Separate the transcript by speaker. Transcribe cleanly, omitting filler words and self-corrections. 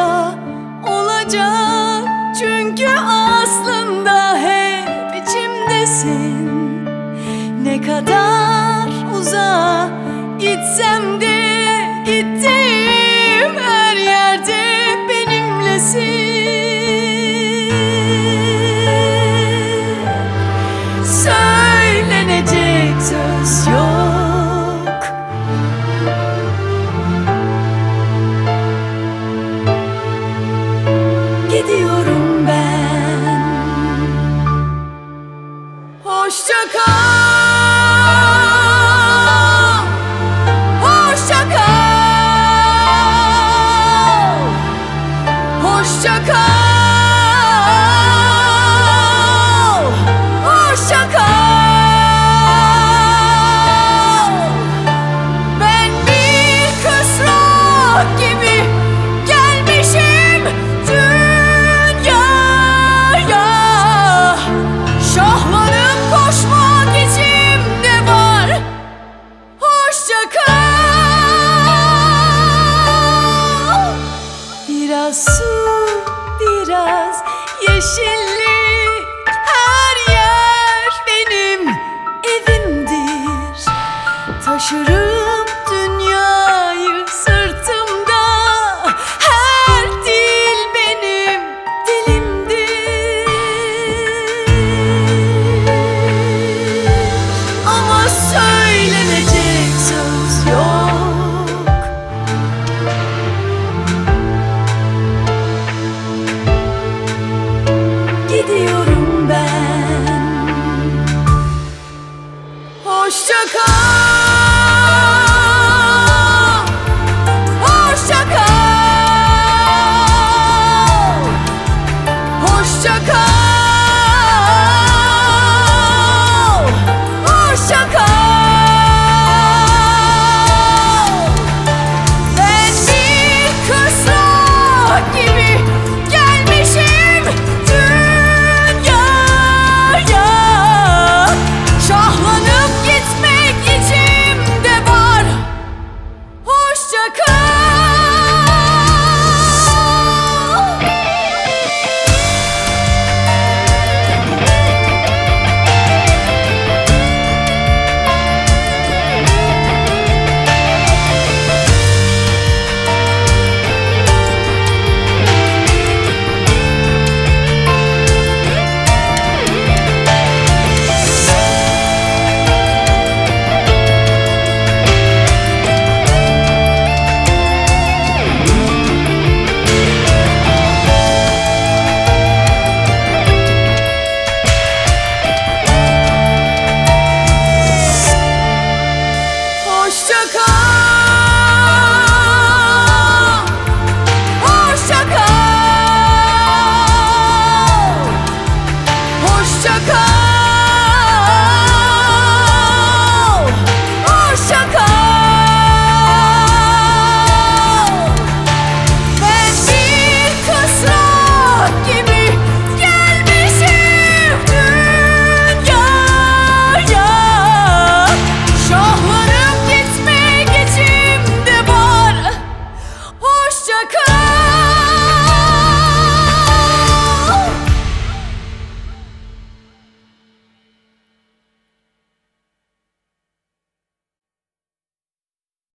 Speaker 1: da olacak. Çünkü aslında hep içimdesin. Ne kadar uzağa gitsem de gittiğim her yerde benimlesin. Söylenecek söz yok. Gidiyorum ben. Hoşça kal. Hoşça kal. Hoşça kal. Hoşça kal. Ben bir kısrak gibi gelmişim dünyaya. Şahlanıp koşmak içimde var. Hoşça kal. Biraz su, biraz yeşillik, her yer benim evimdir. Taşırım dünyayı sırtımda, her dil benim dilimdir. Ama söylenecek söz yok. Gidiyorum ben. Hoşça kal. Hoşça kal. Hoşça kal. Hoşça kal. Ben bir kısrak gibi gelmişim dünyaya. Şahlanıp gitmek içimde var. Hoşça kal. Hoşça kal.